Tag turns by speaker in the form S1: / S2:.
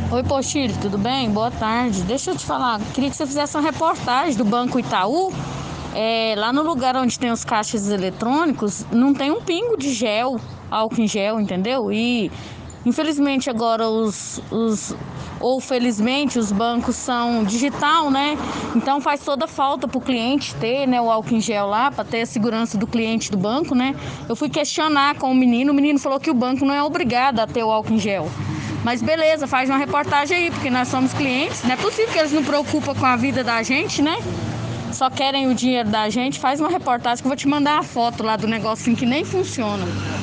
S1: Oi, Pochilho, tudo bem? Boa tarde. Deixa eu te falar, queria que você fizesse uma reportagem do Banco Itaú. Lá no lugar onde tem os caixas eletrônicos, não tem um pingo de gel, álcool em gel, entendeu? E infelizmente agora ou felizmente os bancos são digital, né? Então faz toda falta para o cliente ter, né, o álcool em gel lá, para ter a segurança do cliente do banco, né? Eu fui questionar com o menino falou que o banco não é obrigado a ter o álcool em gel. Mas beleza, faz uma reportagem aí, porque nós somos clientes. Não é possível que eles não preocupam com a vida da gente, né? Só querem o dinheiro da gente. Faz uma reportagem que eu vou te mandar a foto lá do negocinho que nem funciona.